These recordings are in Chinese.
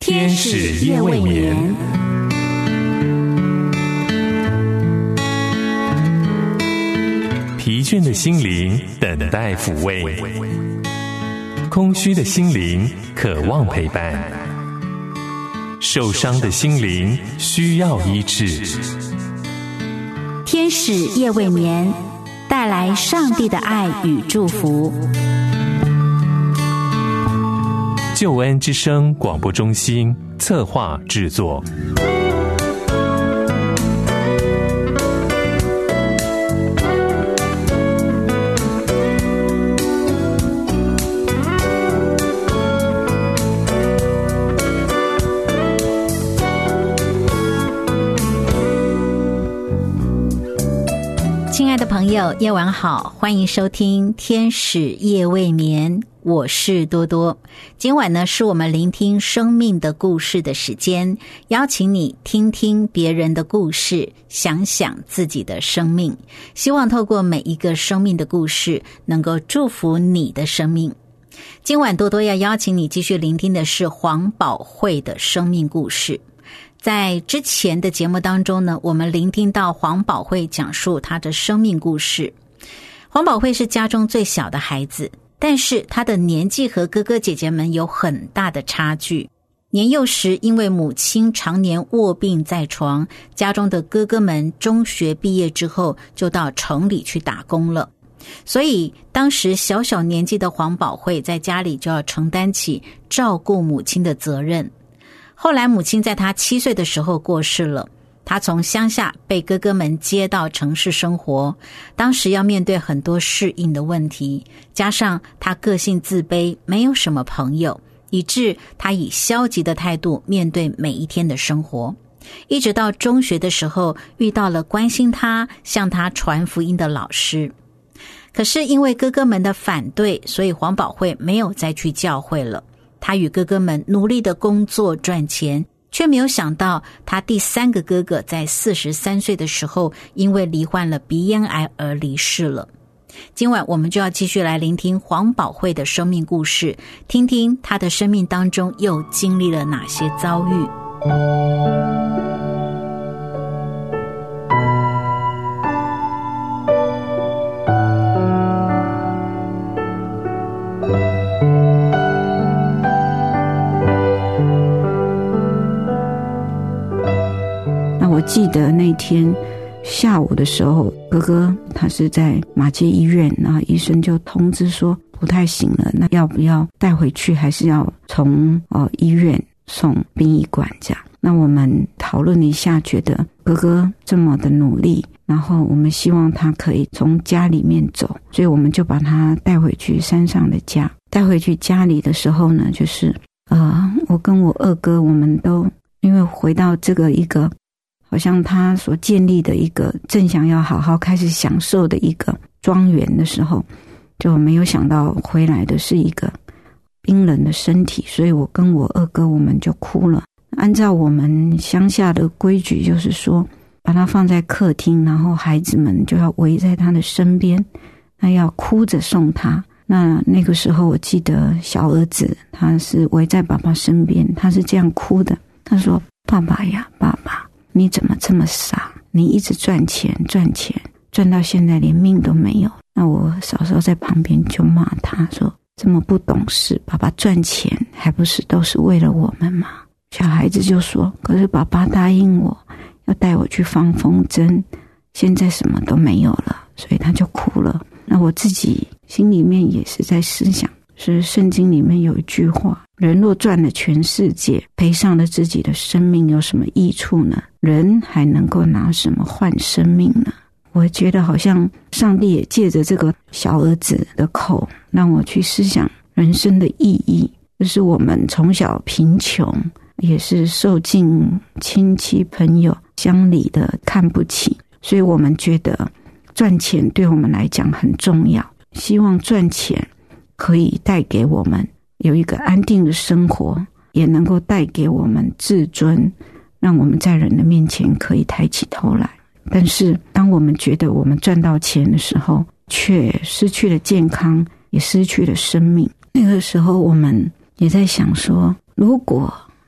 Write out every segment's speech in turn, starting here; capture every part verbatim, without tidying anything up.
天使夜未眠，疲倦的心灵等待抚慰，空虚的心灵渴望陪伴，受伤的心灵需要医治。 天使夜未眠，带来上帝的爱与祝福。 救恩之声广播中心策划制作。 亲爱的朋友，夜晚好，欢迎收听天使夜未眠，我是多多。今晚呢，是我们聆听生命的故事的时间，邀请你听听别人的故事，想想自己的生命，希望透过每一个生命的故事，能够祝福你的生命。今晚多多要邀请你继续聆听的是黄宝慧的生命故事。在之前的节目当中呢，我们聆听到黄宝慧讲述她的生命故事。黄宝慧是家中最小的孩子，但是她的年纪和哥哥姐姐们有很大的差距。年幼时因为母亲常年卧病在床，家中的哥哥们中学毕业之后就到城里去打工了，所以当时小小年纪的黄宝慧在家里就要承担起照顾母亲的责任。后来母亲在她七岁的时候过世了，她从乡下被哥哥们接到城市生活，当时要面对很多适应的问题，加上她个性自卑，没有什么朋友，以致她以消极的态度面对每一天的生活。一直到中学的时候，遇到了关心她、向她传福音的老师。可是因为哥哥们的反对，所以黄宝慧没有再去教会了。他与哥哥们努力的工作赚钱，却没有想到他第三个哥哥在四十三岁的时候，因为罹患了鼻咽癌而离世了。今晚我们就要继续来聆听黄宝慧的生命故事，听听他的生命当中又经历了哪些遭遇。 我记得那天下午的时候，哥哥他是在马偕医院，然后医生就通知说不太行了，那要不要带回去，还是要从呃医院送殡仪馆这样。那我们讨论了一下，觉得哥哥这么的努力，然后我们希望他可以从家里面走，所以我们就把他带回去山上的家。带回去家里的时候呢，就是呃，我跟我二哥，我们都因为回到这个一个好像他所建立的一个正想要好好开始享受的一个庄园的时候，就没有想到回来的是一个冰冷的身体，所以我跟我二哥我们就哭了。按照我们乡下的规矩，就是说把他放在客厅，然后孩子们就要围在他的身边，那要哭着送他。那那个时候我记得小儿子他是围在爸爸身边，他是这样哭的，他说：爸爸呀，爸爸，你怎么这么傻？你一直赚钱赚钱，赚到现在连命都没有。那我嫂嫂在旁边就骂他说：这么不懂事，爸爸赚钱还不是都是为了我们吗？小孩子就说：可是爸爸答应我要带我去放风筝，现在什么都没有了，所以他就哭了。那我自己心里面也是在思想，是圣经里面有一句话：人若赚了全世界，赔上了自己的生命，有什么益处呢？人还能够拿什么换生命呢？我觉得好像上帝也借着这个小儿子的口，让我去思想人生的意义。就是我们从小贫穷，也是受尽亲戚朋友乡里的看不起，所以我们觉得赚钱对我们来讲很重要，希望赚钱可以带给我们有一个安定的生活，也能够带给我们自尊，让我们在人的面前可以抬起头来。但是当我们觉得我们赚到钱的时候，却失去了健康，也失去了生命。那个时候我们也在想说，如果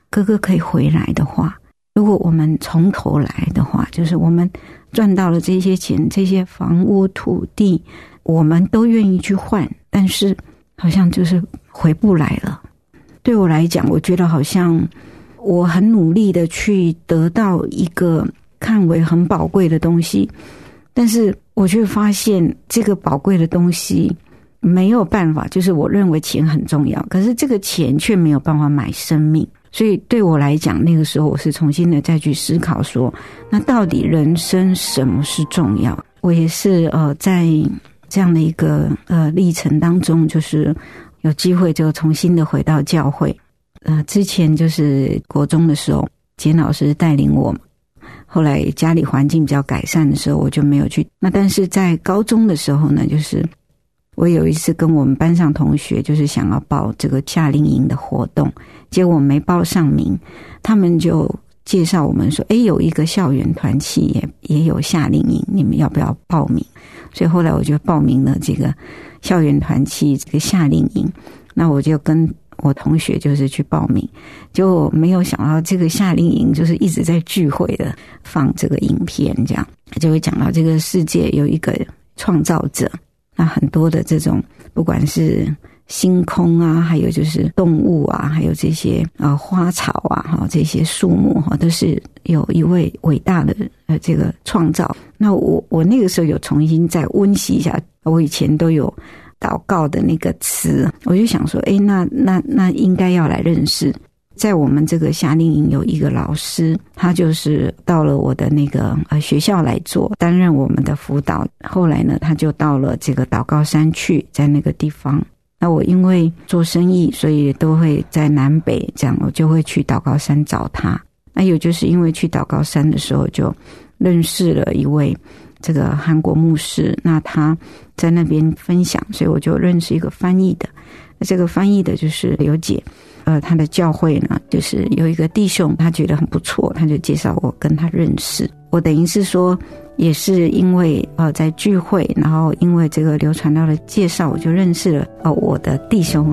哥哥可以回来的话，如果我们从头来的话，就是我们赚到了这些钱，这些房屋土地我们都愿意去换，但是好像就是回不来了。对我来讲，我觉得好像我很努力的去得到一个看为很宝贵的东西，但是我却发现这个宝贵的东西没有办法，就是我认为钱很重要，可是这个钱却没有办法买生命。所以对我来讲，那个时候我是重新的再去思考说，那到底人生什么是重要。我也是呃在这样的一个呃历程当中，就是有机会就重新的回到教会。呃之前就是国中的时候，简老师带领我，后来家里环境比较改善的时候，我就没有去。那但是在高中的时候呢，就是我有一次跟我们班上同学就是想要报这个夏令营的活动，结果我没报上名，他们就介绍我们说，诶，有一个校园团契也也有夏令营，你们要不要报名？所以后来我就报名了这个校园团契这个夏令营。那我就跟我同学就是去报名，结果没有想到这个夏令营就是一直在聚会的放这个影片，这样就会讲到这个世界有一个创造者，那很多的这种不管是星空啊，还有就是动物啊，还有这些呃花草啊，哈，这些树木哈，都是有一位伟大的呃这个创造。那我我那个时候有重新再温习一下，我以前都有祷告的那个词，我就想说，诶，那那那应该要来认识。在我们这个夏令营有一个老师，他就是到了我的那个呃学校来做，担任我们的辅导。后来呢，他就到了这个祷告山去，在那个地方。那我因为做生意，所以都会在南北这样，我就会去祷告山找他。那有就是因为去祷告山的时候，就认识了一位这个韩国牧师，那他在那边分享，所以我就认识一个翻译的。那这个翻译的就是刘姐，呃，他的教会呢，就是有一个弟兄，他觉得很不错，他就介绍我跟他认识。我等于是说，也是因为呃在聚会，然后因为这个刘传道的介绍，我就认识了呃我的弟兄。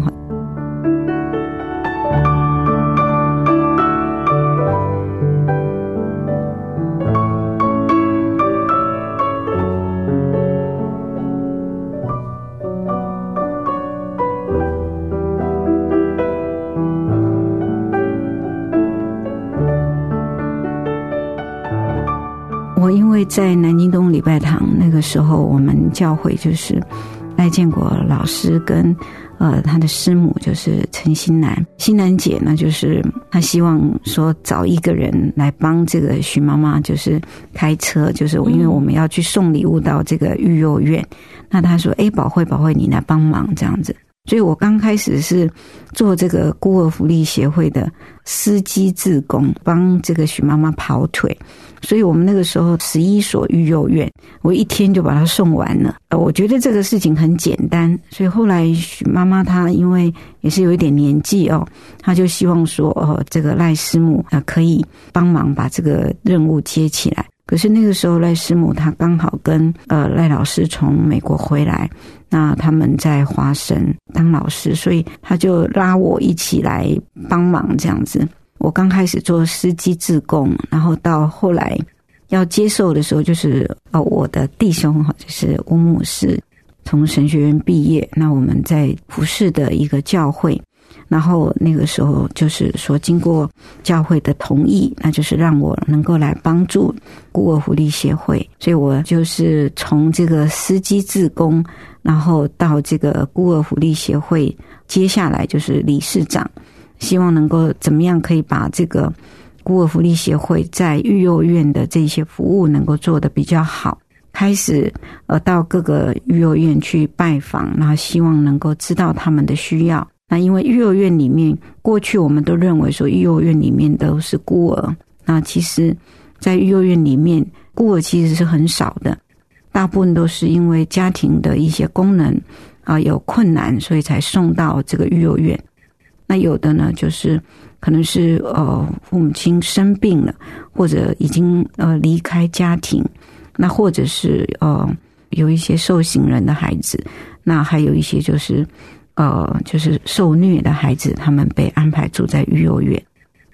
我因为在南京东礼拜堂那个时候，我们教会就是赖建国老师跟呃他的师母就是陈新南，新南姐呢就是她希望说找一个人来帮这个徐妈妈就是开车，就是因为我们要去送礼物到这个育幼院，那她说诶宝慧宝慧你来帮忙这样子。所以我刚开始是做这个孤儿福利协会的司机志工，帮这个许妈妈跑腿。所以我们那个时候十一所育幼院，我一天就把它送完了。呃，我觉得这个事情很简单，所以后来许妈妈她因为也是有一点年纪哦，她就希望说哦，这个赖师母啊可以帮忙把这个任务接起来。可是那个时候赖师母她刚好跟呃赖老师从美国回来，那他们在华神当老师，所以他就拉我一起来帮忙这样子。我刚开始做司机志工，然后到后来要接受的时候，就是呃我的弟兄就是吴牧师从神学院毕业，那我们在普世的一个教会，然后那个时候就是说经过教会的同意，那就是让我能够来帮助孤儿福利协会，所以我就是从这个司机志工，然后到这个孤儿福利协会，接下来就是理事长，希望能够怎么样可以把这个孤儿福利协会在育幼院的这些服务能够做得比较好，开始呃到各个育幼院去拜访，然后希望能够知道他们的需要。那因为育幼院里面过去我们都认为说育幼院里面都是孤儿，那其实在育幼院里面孤儿其实是很少的，大部分都是因为家庭的一些功能啊、呃、有困难，所以才送到这个育幼院。那有的呢就是可能是呃父母亲生病了，或者已经呃离开家庭，那或者是呃有一些受刑人的孩子，那还有一些就是呃就是受虐的孩子，他们被安排住在育幼院。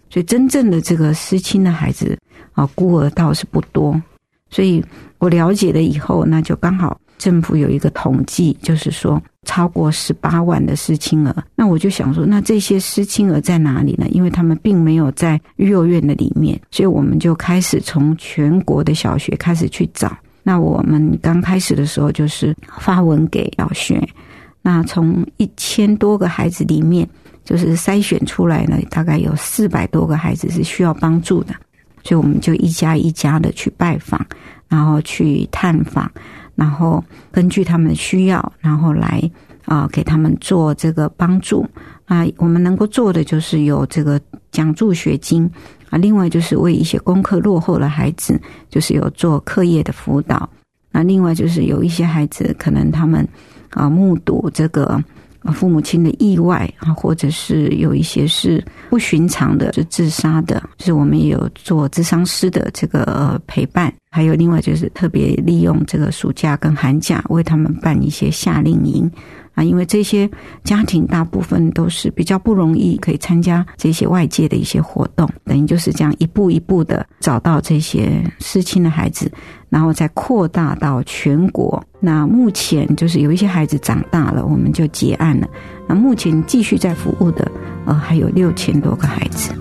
所以真正的这个失亲的孩子啊，孤儿倒是不多。所以我了解了以后，那就刚好政府有一个统计，就是说超过十八万的失亲儿。那我就想说，那这些失亲儿在哪里呢？因为他们并没有在育幼院的里面，所以我们就开始从全国的小学开始去找。那我们刚开始的时候就是发文给小学，那从一千多个孩子里面，就是筛选出来呢，大概有四百多个孩子是需要帮助的。所以我们就一家一家的去拜访，然后去探访，然后根据他们的需要，然后来啊、呃、给他们做这个帮助。啊、呃，我们能够做的就是有这个奖助学金啊，另外就是为一些功课落后的孩子，就是有做课业的辅导。那另外就是有一些孩子可能他们啊、呃、目睹这个父母亲的意外啊，或者是有一些是不寻常的，是自杀的，就是我们也有做諮商师的这个、呃、陪伴。还有另外就是特别利用这个暑假跟寒假为他们办一些夏令营啊，因为这些家庭大部分都是比较不容易可以参加这些外界的一些活动，等于就是这样一步一步的找到这些失亲的孩子，然后再扩大到全国。那目前就是有一些孩子长大了，我们就结案了。那目前继续在服务的呃还有六千多个孩子。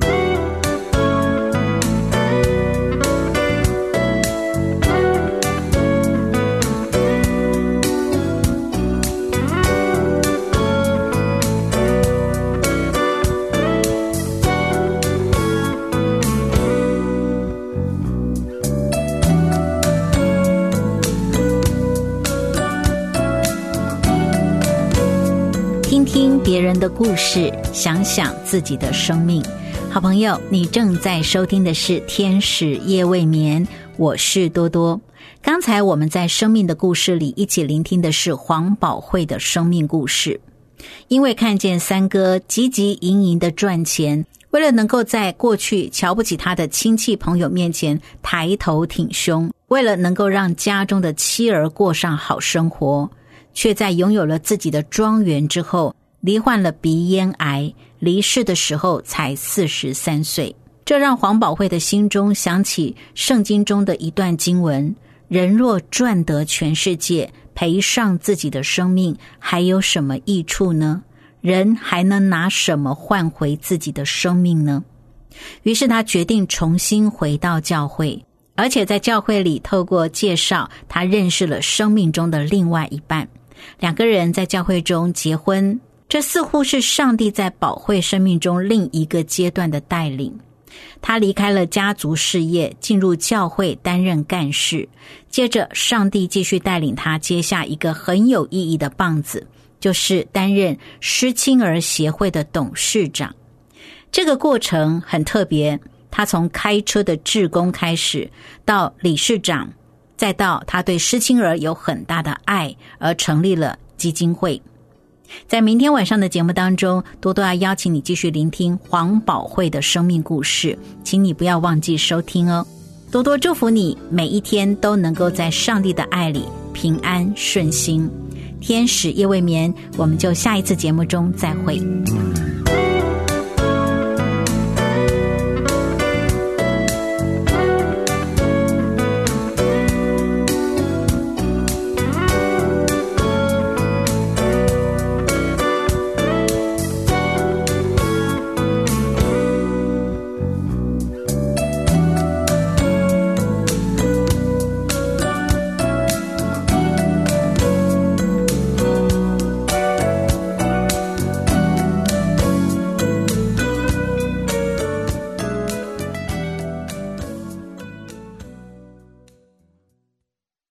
听听别人的故事，想想自己的生命。好朋友，你正在收听的是天使夜未眠，我是多多。刚才我们在生命的故事里一起聆听的是黄宝慧的生命故事。因为看见三哥汲汲营营的赚钱，为了能够在过去瞧不起他的亲戚朋友面前抬头挺胸，为了能够让家中的妻儿过上好生活，却在拥有了自己的庄园之后罹患了鼻咽癌，离世的时候才四十三岁。这让黄宝慧的心中想起圣经中的一段经文：人若赚得全世界，赔上自己的生命，还有什么益处呢？人还能拿什么换回自己的生命呢？于是他决定重新回到教会，而且在教会里透过介绍，他认识了生命中的另外一半。两个人在教会中结婚，这似乎是上帝在宝慧生命中另一个阶段的带领。他离开了家族事业，进入教会担任干事，接着上帝继续带领他接下一个很有意义的棒子，就是担任失亲儿协会的董事长。这个过程很特别，他从开车的志工开始，到理事长，再到他对失亲儿有很大的爱，而成立了基金会。在明天晚上的节目当中，多多要邀请你继续聆听黄宝慧的生命故事，请你不要忘记收听哦。多多祝福你每一天都能够在上帝的爱里平安顺心。天使夜未眠，我们就下一次节目中再会。